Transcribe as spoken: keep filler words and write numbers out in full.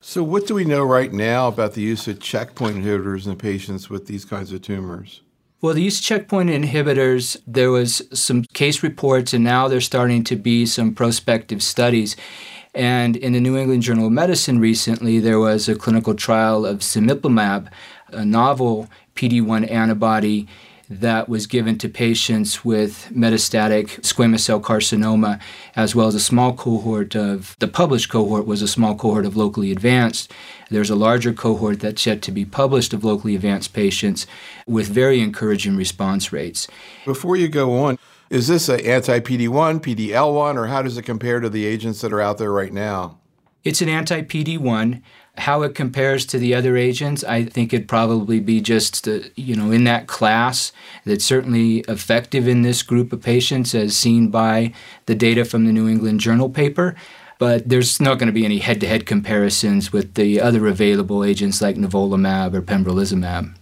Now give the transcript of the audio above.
So what do we know right now about the use of checkpoint inhibitors in patients with these kinds of tumors? Well, the use of checkpoint inhibitors, there was some case reports, and now there's starting to be some prospective studies. And in the New England Journal of Medicine recently, there was a clinical trial of cemiplimab, a novel P D one antibody that was given to patients with metastatic squamous cell carcinoma, as well as a small cohort of, the published cohort was a small cohort of locally advanced. There's a larger cohort that's yet to be published of locally advanced patients with very encouraging response rates. Before you go on, is this an anti-P D one, P D L one, or how does it compare to the agents that are out there right now? It's an anti-P D one. How it compares to the other agents, I think it'd probably be just, uh, you know, in that class. That's certainly effective in this group of patients as seen by the data from the New England Journal paper. But there's not going to be any head-to-head comparisons with the other available agents like nivolumab or pembrolizumab.